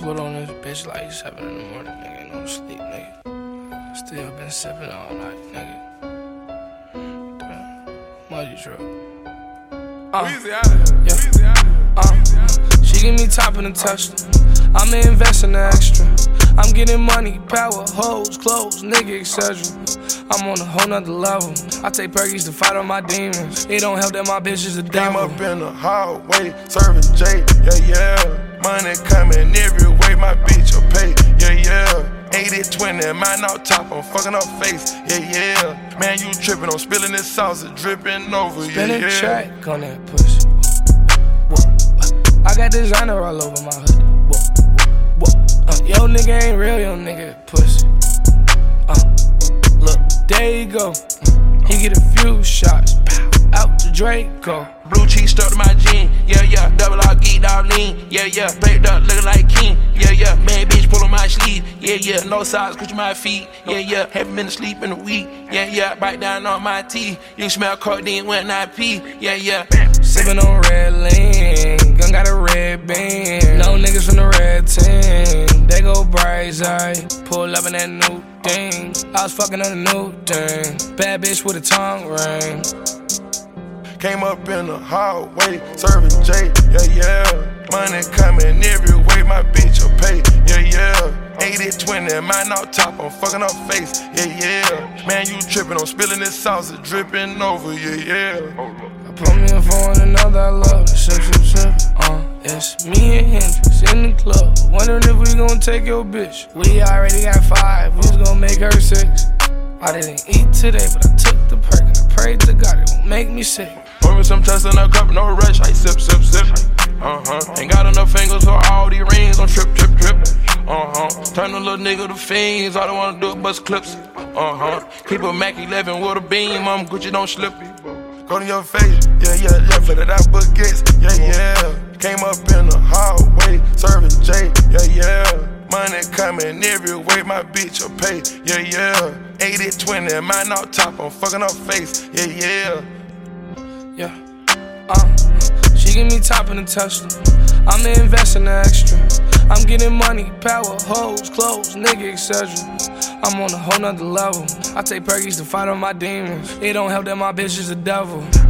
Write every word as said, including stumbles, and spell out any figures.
put on this bitch like seven in the morning, nigga. Ain't no sleep, nigga. Still been sipping all night, nigga. Damn. Muddy truck. Uh, yeah. Uh, she give me top in the Tesla. I'ma invest in the extra. I'm getting money, power, hoes, clothes, nigga, et cetera. I'm on a whole nother level. I take perkies to fight on my demons. It don't help that my bitch is a devil. Came up in the hallway, serving J, yeah, yeah. Money coming every way, my bitch will pay, yeah, yeah. eighty twenty, mine out top, I'm fucking up face, yeah, yeah. Man, you tripping, I'm spilling this sauce, it's dripping over, yeah, Spin yeah. a track on that pussy. Whoa. I got designer all over my hoodie. Whoa. Whoa. Uh, yo, nigga ain't real, yo, nigga pussy. Uh, look, there you go. He get a few shots, pow, out to Draco. Blue cheese stuck to my jean, yeah, yeah. Double R, geeked out lean, yeah, yeah. Baked up, looking like king, yeah, yeah. Bad bitch pull on my sleeve, yeah, yeah. No socks, cushion my feet, yeah, yeah. Haven't been asleep in a week, yeah, yeah. Bite down on my teeth, you smell codeine when I pee, yeah, yeah. Sippin' on red lean, gun got a red band. No niggas from the red team, they go bright eye. Pull up in that new thing, I was fucking on a new thing. Bad bitch with a tongue ring. Came up in the hallway, serving J, yeah, yeah. Money coming every way, my bitch will pay, yeah, yeah. eighty twenty, mine out top, I'm fucking up face, yeah, yeah. Man, you tripping, I'm spilling this sauce, it's dripping over, yeah, yeah. I put me in for one another, I love it, sip, sip, sip. Uh, it's me and Hendrix in the club, wondering if we gon' take your bitch. We already got five, we was gon' make her six. I didn't eat today, but I took the perk and I prayed to God it won't make me sick. Pour me some test in a cup, no rush, I sip, sip, sip. Uh-huh. Ain't got enough fingers for all these rings on trip, trip, trip. Uh-huh. Turn a little nigga to fiends, all I wanna do is bust clips. Uh-huh. Keep a Mac eleven with a beam, I'm Gucci, don't slip it. Go to your face, yeah, yeah, yeah, for that baguettes, yeah, yeah. Came up in the hallway, serving J, yeah, yeah. Money coming every way, my bitch will pay, yeah, yeah. eighty twenty, mine out top, I'm fucking up face, yeah, yeah. Yeah, uh, she give me top in the Tesla. I'ma invest in the extra. I'm getting money, power, hoes, clothes, nigga, et cetera. I'm on a whole nother level. I take perkies to fight on my demons. It don't help that my bitch is a devil.